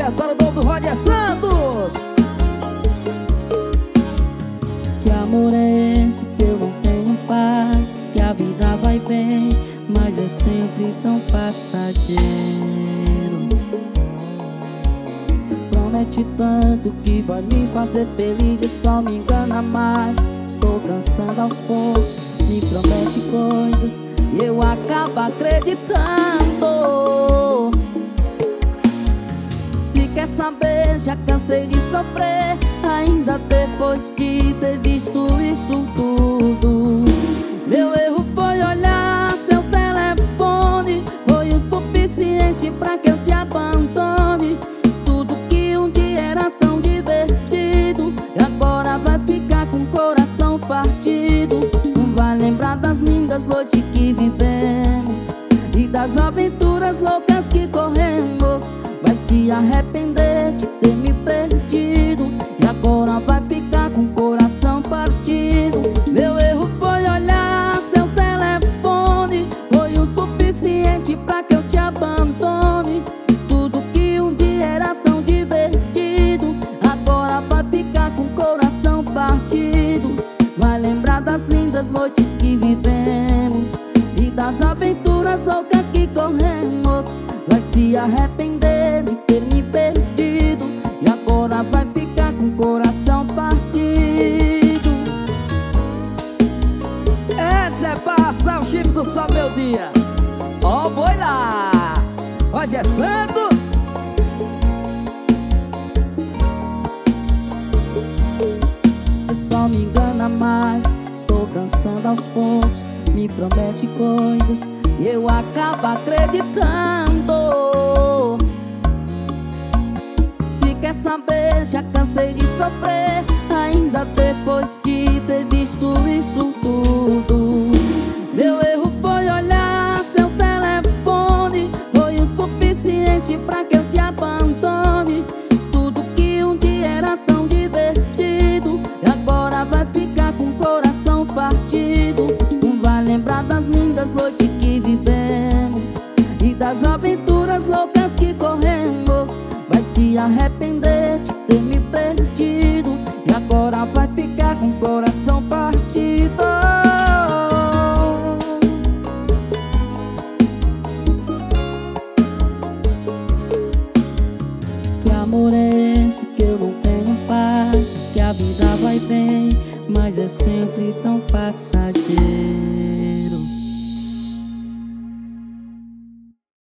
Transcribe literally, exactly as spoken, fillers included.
repertório do Roger Santos. Que amor é esse que eu não tenho paz? Que a vida vai bem, mas é sempre tão passageiro. Promete tanto que vai me fazer feliz e só me engana mais. Estou cansando aos poucos, me promete coisas e eu acabo acreditando. Se quer saber, já cansei de sofrer, ainda depois de ter visto isso tudo. Meu erro foi olhar seu telefone, foi o suficiente pra que eu te abandone. Tudo que um dia era tão divertido e agora vai ficar com o coração partido. Não vai lembrar das lindas noites que vivemos e das aventuras loucas que corremos. Vai se arrepender de ter me perdido e agora vai ficar com o coração partido. Meu erro foi olhar seu telefone, foi o suficiente pra que eu te abandone. Tudo que um dia era tão divertido agora vai ficar com o coração partido. Vai lembrar das lindas noites que vivemos e das aventuras loucas que corremos. Vai se arrepender de ter me perdido e agora vai ficar com o coração partido. Essa é pra assar o chifre do sol, meu dia. Ó, oh, boi lá, Roger Santos. Só me engana mais, estou cansando aos poucos, me promete coisas e eu acabo acreditando. Se quer saber, já cansei de sofrer, ainda depois de ter visto isso tudo. Meu erro foi olhar seu telefone, foi o suficiente pra que eu te abandone. Tudo que um dia era tão divertido e agora vai ficar com o coração partido. Não vai lembrar das lindas noites que vivemos e das aventuras loucas que corremos. Vai se arrepender de ter me perdido e agora vai ficar com o coração partido. Que amor é esse que eu não tenho paz? Que a vida vai bem, mas é sempre tão passageiro.